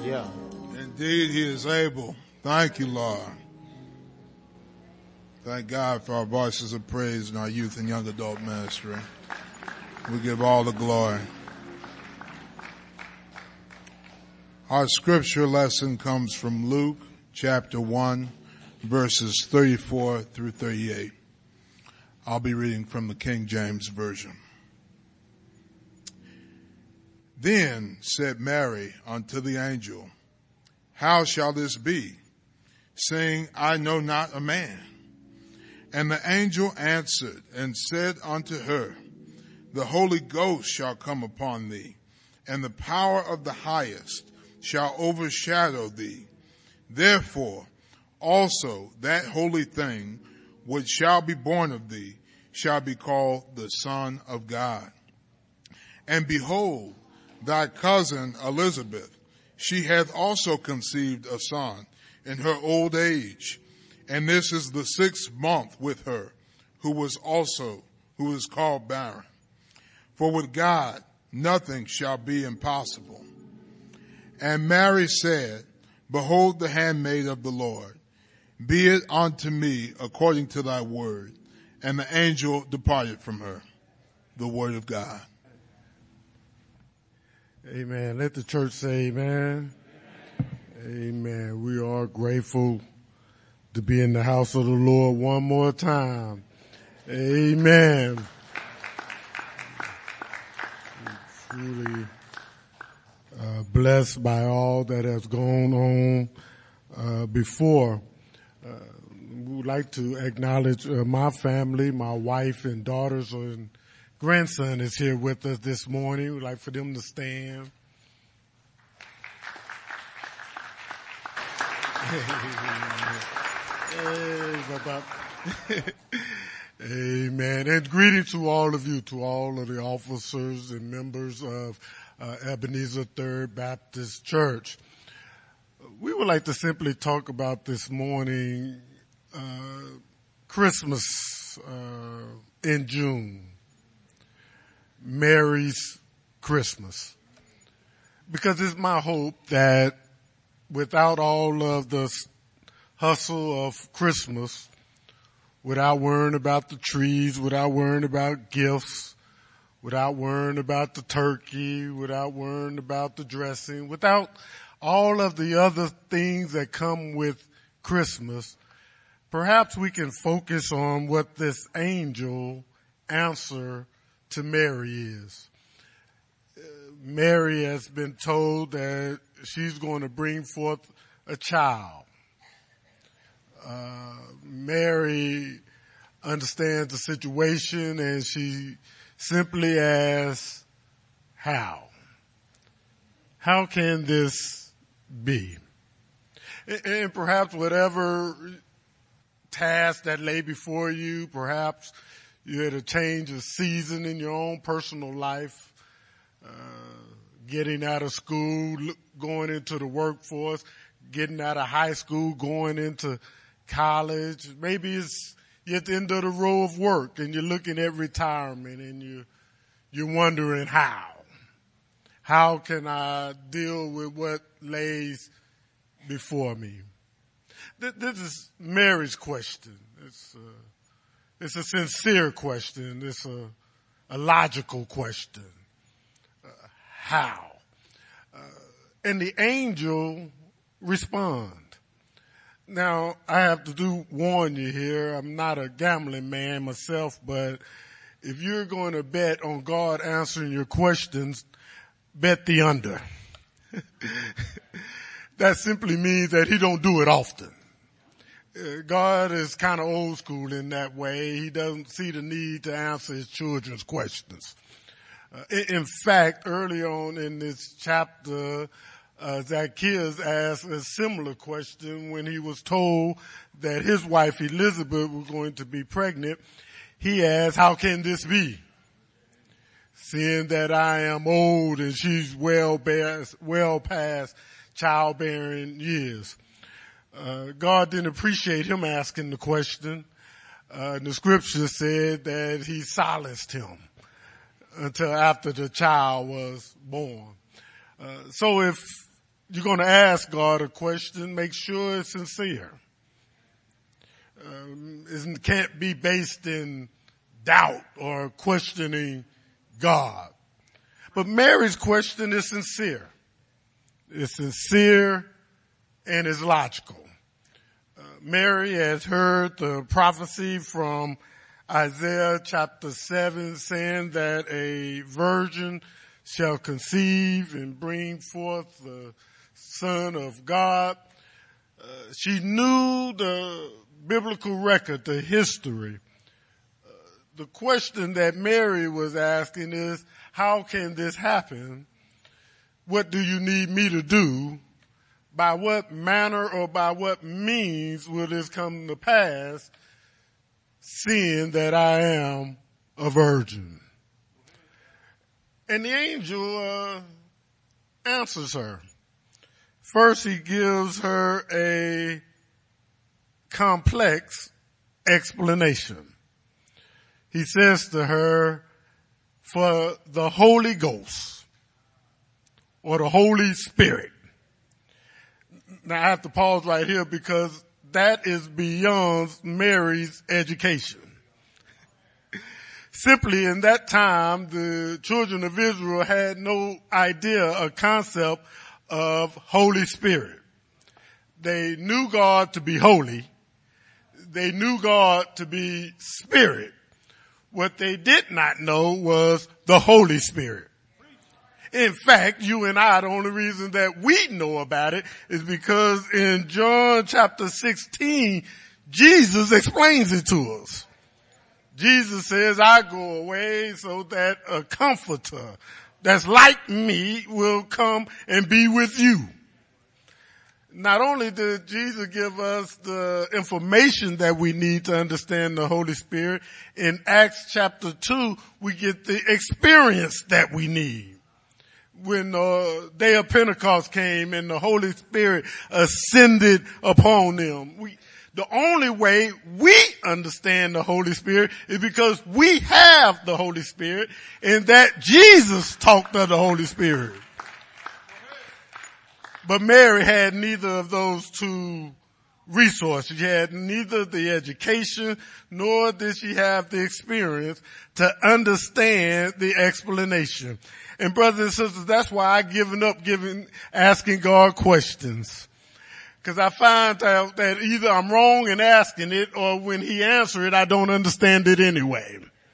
Yeah. Indeed, he is able. Thank you, Lord. Thank God for our voices of praise in our youth and young adult ministry. We give all the glory. Our scripture lesson comes from Luke chapter 1, verses 34 through 38. I'll be reading from the King James Version. Then said Mary unto the angel, How shall this be, seeing I know not a man? And the angel answered and said unto her, The Holy Ghost shall come upon thee, and the power of the highest shall overshadow thee. Therefore also that holy thing which shall be born of thee shall be called the Son of God. And behold, thy cousin Elizabeth, she hath also conceived a son in her old age, and this is the 6th month with her, who is called barren. For with God nothing shall be impossible. And Mary said, Behold the handmaid of the Lord, be it unto me according to thy word. And the angel departed from her. The word of God. Amen. Let the church say amen. Amen. We are grateful to be in the house of the Lord one more time. Amen. Truly blessed by all that has gone on before. We would like to acknowledge my family, my wife and daughters and grandson is here with us this morning. We'd like for them to stand. Amen. And greetings to all of you, to all of the officers and members of Ebenezer Third Baptist Church. We would like to simply talk about this morning Christmas in June. Mary's Christmas. Because it's my hope that without all of the hustle of Christmas, without worrying about the trees, without worrying about gifts, without worrying about the turkey, without worrying about the dressing, without all of the other things that come with Christmas, perhaps we can focus on what this angel answer to Mary is. Mary has been told that she's going to bring forth a child. Mary understands the situation and she simply asks, how? How can this be? And perhaps whatever task that lay before you, perhaps you had a change of season in your own personal life, getting out of school, going into the workforce, getting out of high school, going into college. Maybe you're at the end of the row of work and you're looking at retirement and you're wondering how. How can I deal with what lays before me? This is Mary's question. It's a sincere question. It's a logical question. How? And the angel respond. Now, I have to warn you here. I'm not a gambling man myself, but if you're going to bet on God answering your questions, bet the under. That simply means that he don't do it often. God is kind of old school in that way. He doesn't see the need to answer his children's questions. In fact, early on in this chapter, Zacchaeus asked a similar question when he was told that his wife Elizabeth was going to be pregnant. He asked, how can this be? Seeing that I am old and she's well past childbearing years. God didn't appreciate him asking the question. The scripture said that he silenced him until after the child was born. So if you're going to ask God a question, make sure it's sincere. It can't be based in doubt or questioning God. But Mary's question is sincere. It's sincere and it's logical. Mary has heard the prophecy from Isaiah chapter 7 saying that a virgin shall conceive and bring forth the Son of God. She knew the biblical record, the history. The question that Mary was asking is, how can this happen? What do you need me to do? By what manner or by what means will this come to pass, seeing that I am a virgin? And the angel answers her. First, he gives her a complex explanation. He says to her, for the Holy Ghost or the Holy Spirit. Now I have to pause right here because that is beyond Mary's education. Simply in that time, the children of Israel had no idea or concept of Holy Spirit. They knew God to be holy. They knew God to be spirit. What they did not know was the Holy Spirit. In fact, you and I, the only reason that we know about it is because in John chapter 16, Jesus explains it to us. Jesus says, I go away so that a comforter that's like me will come and be with you. Not only did Jesus give us the information that we need to understand the Holy Spirit, in Acts chapter 2, we get the experience that we need. When the day of Pentecost came and the Holy Spirit ascended upon them. The only way we understand the Holy Spirit is because we have the Holy Spirit and that Jesus talked of the Holy Spirit. But Mary had neither of those two resources. She had neither the education nor did she have the experience to understand the explanation. And brothers and sisters, that's why I've given up asking God questions. Because I find that either I'm wrong in asking it or when he answers it, I don't understand it anyway.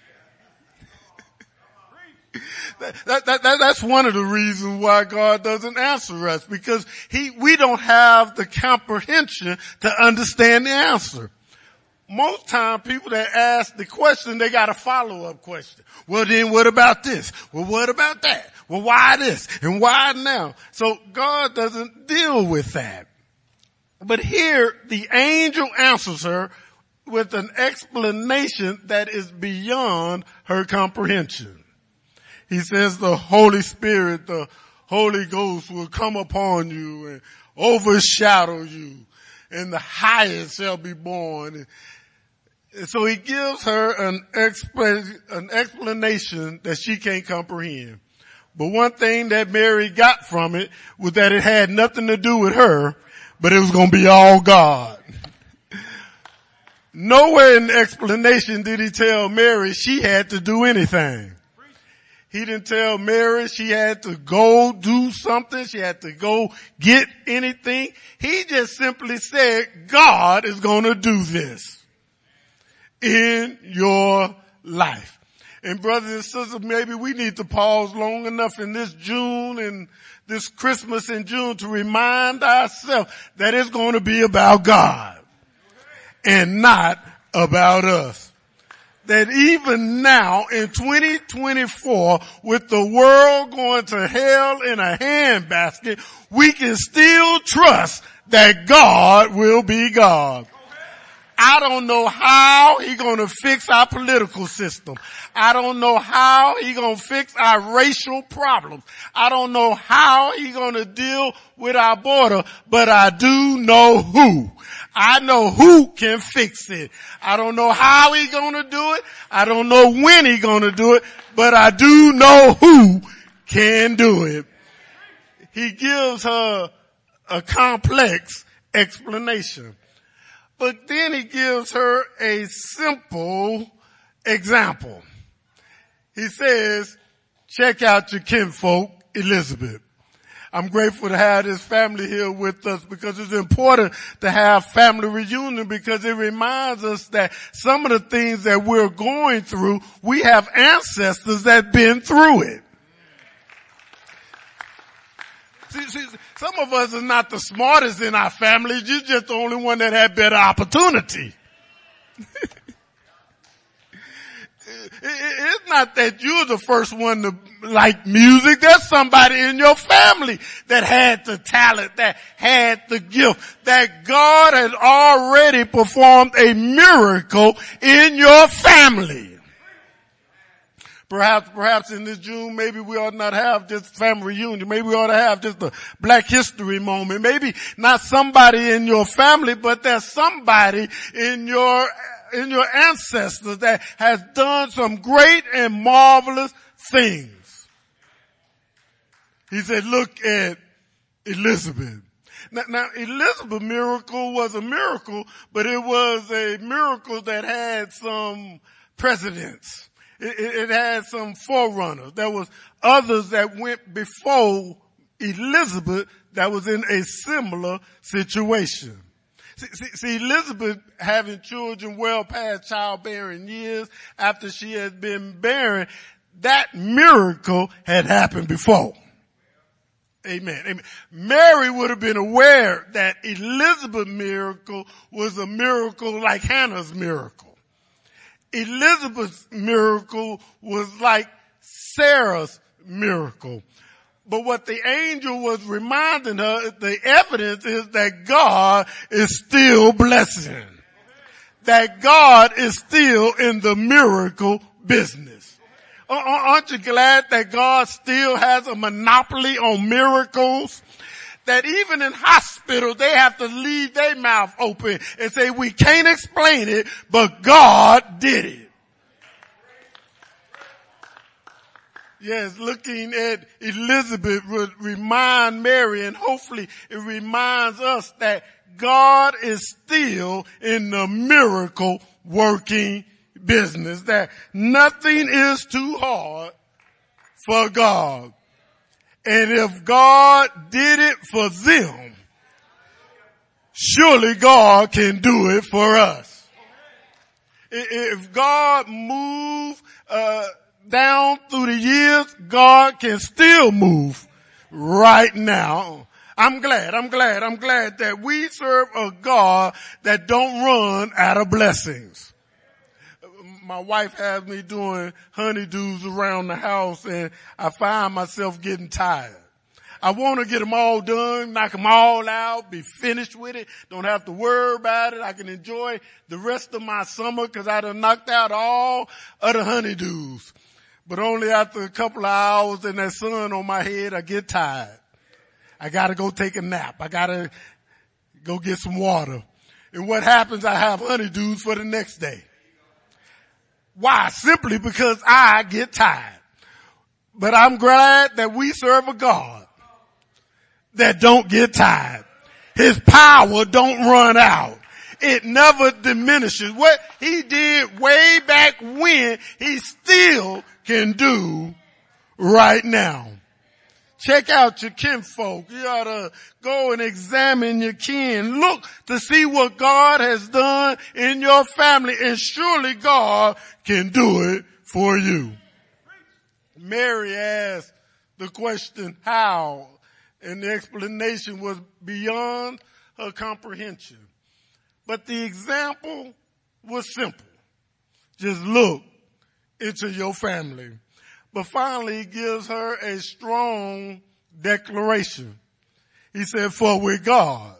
That's one of the reasons why God doesn't answer us, because we don't have the comprehension to understand the answer. Most time people that ask the question, they got a follow-up question. Well then what about this? Well what about that? Well why this? And why now? So God doesn't deal with that. But here the angel answers her with an explanation that is beyond her comprehension. He says the Holy Spirit, the Holy Ghost will come upon you and overshadow you, and the highest shall be born. And so he gives her an explanation that she can't comprehend. But one thing that Mary got from it was that it had nothing to do with her, but it was going to be all God. Nowhere in the explanation did he tell Mary she had to do anything. He didn't tell Mary she had to go do something. She had to go get anything. He just simply said, God is going to do this in your life. And brothers and sisters, maybe we need to pause long enough in this June and this Christmas in June to remind ourselves that it's going to be about God and not about us. That even now in 2024, with the world going to hell in a handbasket, we can still trust that God will be God. I don't know how he's going to fix our political system. I don't know how he's going to fix our racial problems. I don't know how he's going to deal with our border, but I do know who. I know who can fix it. I don't know how he's going to do it. I don't know when he's going to do it, but I do know who can do it. He gives her a complex explanation. But then he gives her a simple example. He says, check out your kinfolk, Elizabeth. I'm grateful to have this family here with us because it's important to have family reunion because it reminds us that some of the things that we're going through, we have ancestors that have been through it. See, some of us are not the smartest in our families. You're just the only one that had better opportunity. It's not that you're the first one to like music. There's somebody in your family that had the talent, that had the gift, that God had already performed a miracle in your family. Perhaps in this June, maybe we ought not have just family reunion. Maybe we ought to have just a Black History moment. Maybe not somebody in your family, but there's somebody in your ancestors that has done some great and marvelous things. He said, look at Elizabeth. Now Elizabeth's miracle was a miracle, but it was a miracle that had some precedents. It had some forerunners. There was others that went before Elizabeth that was in a similar situation. See, Elizabeth having children well past childbearing years after she had been barren, that miracle had happened before. Amen. Amen. Mary would have been aware that Elizabeth's miracle was a miracle like Hannah's miracle. Elizabeth's miracle was like Sarah's miracle. But what the angel was reminding her, the evidence is that God is still blessing. That God is still in the miracle business. Aren't you glad that God still has a monopoly on miracles? That even in hospitals, they have to leave their mouth open and say, we can't explain it, but God did it. Yes, looking at Elizabeth would remind Mary, and hopefully it reminds us that God is still in the miracle working business, that nothing is too hard for God. And if God did it for them, surely God can do it for us. If God moved down through the years, God can still move right now. I'm glad that we serve a God that don't run out of blessings. My wife has me doing honeydews around the house and I find myself getting tired. I want to get them all done, knock them all out, be finished with it, don't have to worry about it. I can enjoy the rest of my summer because I done knocked out all of the honeydews. But only after a couple of hours and that sun on my head, I get tired. I gotta go take a nap. I gotta go get some water. And what happens? I have honeydews for the next day. Why? Simply because I get tired. But I'm glad that we serve a God that don't get tired. His power don't run out. It never diminishes. What he did way back when, he still can do right now. Check out your kinfolk. You ought to go and examine your kin. Look to see what God has done in your family, and surely God can do it for you. Mary asked the question, how? And the explanation was beyond her comprehension. But the example was simple. Just look into your family. But finally, he gives her a strong declaration. He said, for with God,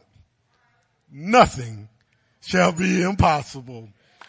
nothing shall be impossible.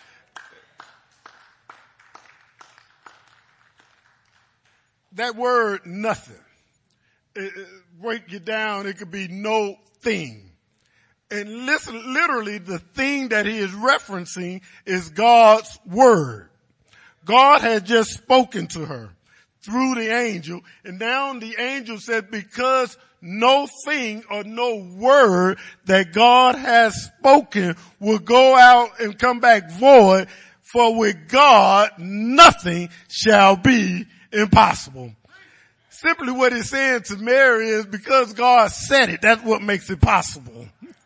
That word, nothing, break it down, it could be no thing. And listen, literally the thing that he is referencing is God's word. God had just spoken to her through the angel, and now the angel said, because no thing or no word that God has spoken will go out and come back void, for with God nothing shall be impossible. Simply what he's saying to Mary is because God said it, that's what makes it possible.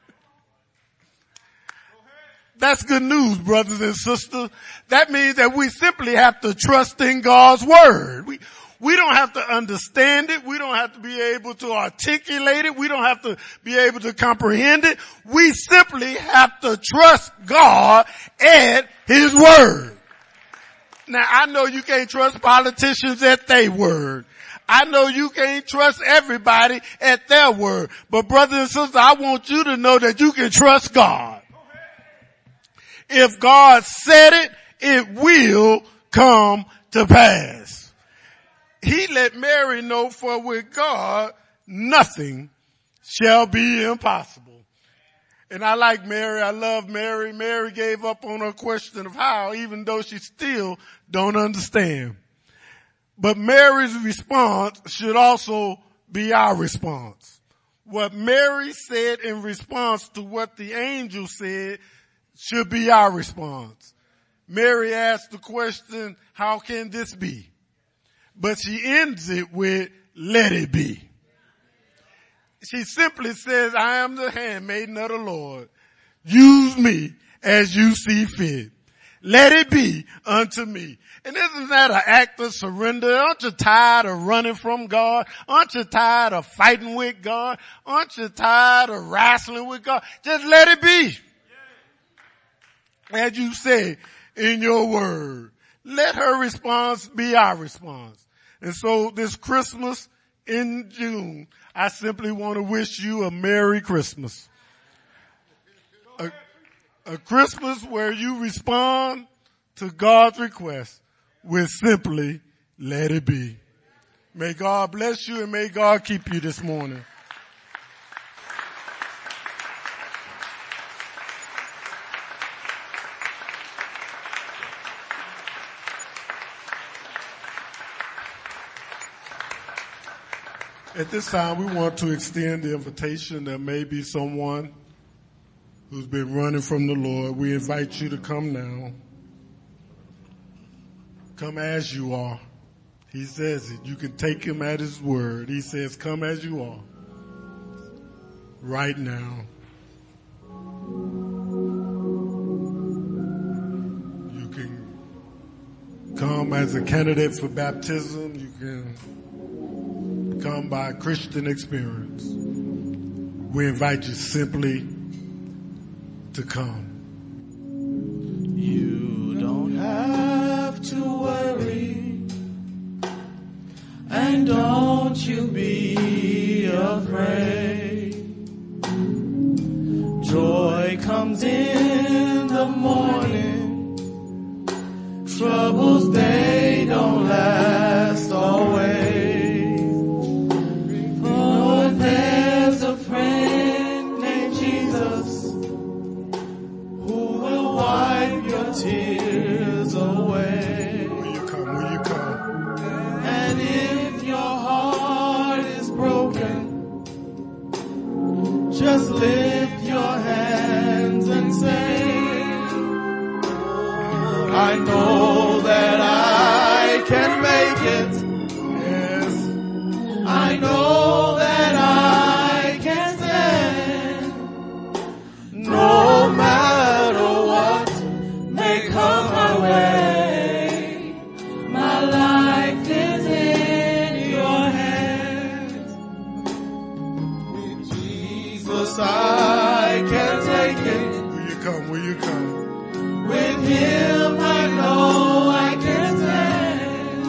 That's good news, brothers and sisters. That means that we simply have to trust in God's word. We don't have to understand it. We don't have to be able to articulate it. We don't have to be able to comprehend it. We simply have to trust God and his word. Now, I know you can't trust politicians at their word. I know you can't trust everybody at their word. But brothers and sisters, I want you to know that you can trust God. If God said it, it will come to pass. He let Mary know, for with God nothing shall be impossible. And I like Mary. I love Mary. Mary gave up on her question of how, even though she still don't understand. But Mary's response should also be our response. What Mary said in response to what the angel said should be our response. Mary asked the question, how can this be? But she ends it with, let it be. She simply says, I am the handmaiden of the Lord. Use me as you see fit. Let it be unto me. And isn't that an act of surrender? Aren't you tired of running from God? Aren't you tired of fighting with God? Aren't you tired of wrestling with God? Just let it be. As you say in your word. Let her response be our response. And so this Christmas in June, I simply want to wish you a Merry Christmas. A Christmas where you respond to God's request with simply let it be. May God bless you and may God keep you this morning. At this time, we want to extend the invitation. There may be someone who's been running from the Lord. We invite you to come now. Come as you are. He says it. You can take him at his word. He says, come as you are. Right now. You can come as a candidate for baptism. You can come by Christian experience. We invite you simply to come. You don't have to worry, and don't you be afraid. Joy comes in the morning. Troubles, they don't last always. There's a friend named Jesus who will wipe your tears away. Will you come? Will you come? And if your heart is broken, just lift your hands and say, I know that I can make it. Yes. I know that I can stand, no matter what may come my way. My life is in your hands. With Jesus I can take it. Will you come? Will you come? With him I know I can stand,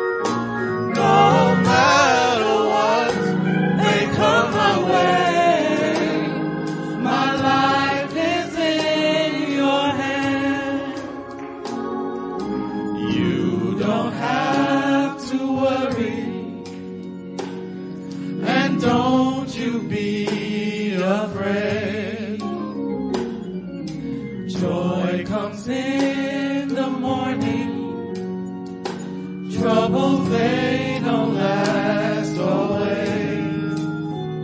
no matter what may come my way. My life is in your hands. You don't have to worry, and don't you be afraid. Joy comes in the morning. Troubles, they don't last always.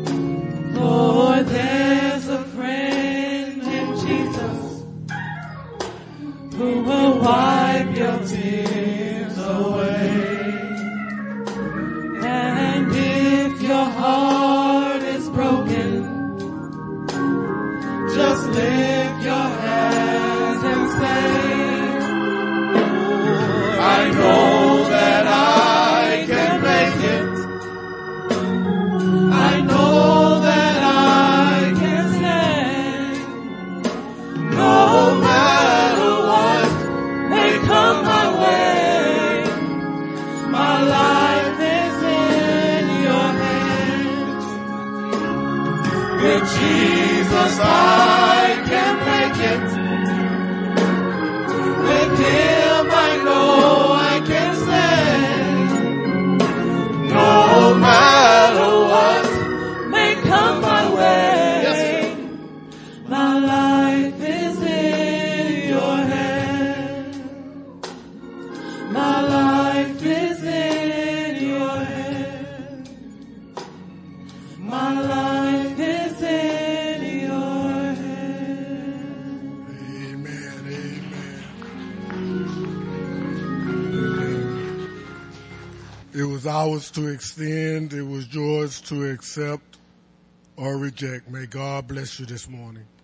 With Jesus I can make it. With Him I know I can stand. No matter what may come my way. Yes. My life is in your hands. My life is in your hands. My life is in your hands. Amen, amen. It was ours to extend. It was yours to accept or reject. May God bless you this morning.